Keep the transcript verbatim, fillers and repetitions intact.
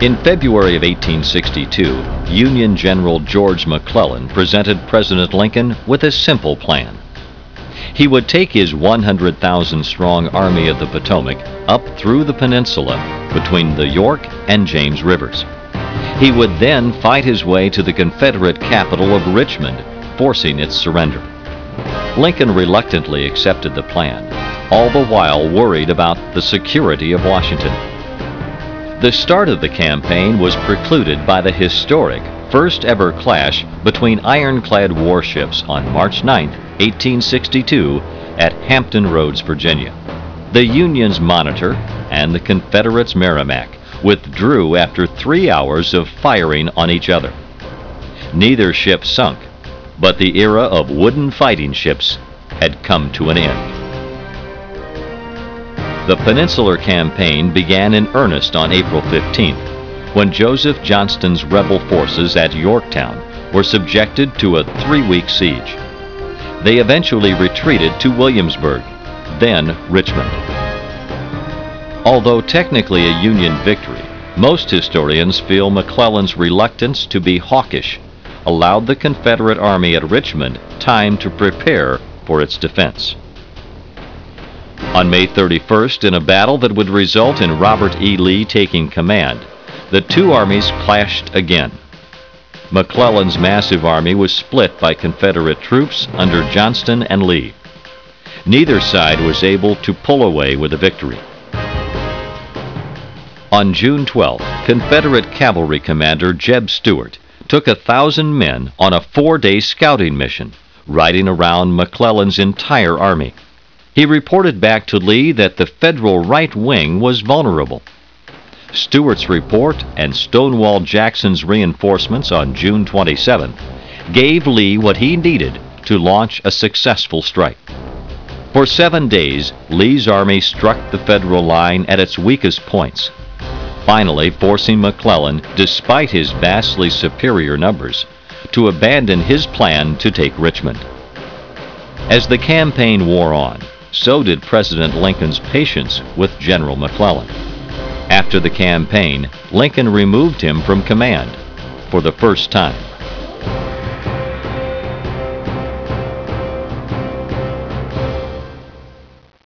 In February of eighteen sixty-two, Union General George McClellan presented President Lincoln with a simple plan. He would take his one hundred thousand strong Army of the Potomac up through the peninsula between the York and James Rivers. He would then fight his way to the Confederate capital of Richmond, forcing its surrender. Lincoln reluctantly accepted the plan, all the while worried about the security of Washington. The start of the campaign was precluded by the historic first ever clash between ironclad warships on March ninth, eighteen sixty-two at Hampton Roads, Virginia. The Union's Monitor and the Confederates' Merrimac withdrew after three hours of firing on each other. Neither ship sunk, but the era of wooden fighting ships had come to an end. The Peninsular Campaign began in earnest on April fifteenth, when Joseph Johnston's rebel forces at Yorktown were subjected to a three-week siege. They eventually retreated to Williamsburg, then Richmond. Although technically a Union victory, most historians feel McClellan's reluctance to be hawkish allowed the Confederate Army at Richmond time to prepare for its defense. On May thirty-first, in a battle that would result in Robert E. Lee taking command, the two armies clashed again. McClellan's massive army was split by Confederate troops under Johnston and Lee. Neither side was able to pull away with a victory. On June twelfth, Confederate cavalry commander Jeb Stuart took a thousand men on a four-day scouting mission, riding around McClellan's entire army. He reported back to Lee that the Federal right wing was vulnerable. Stuart's report and Stonewall Jackson's reinforcements on June twenty-seventh gave Lee what he needed to launch a successful strike. For seven days, Lee's army struck the Federal line at its weakest points, finally forcing McClellan, despite his vastly superior numbers, to abandon his plan to take Richmond. As the campaign wore on, so did President Lincoln's patience with General McClellan. After the campaign, Lincoln removed him from command for the first time.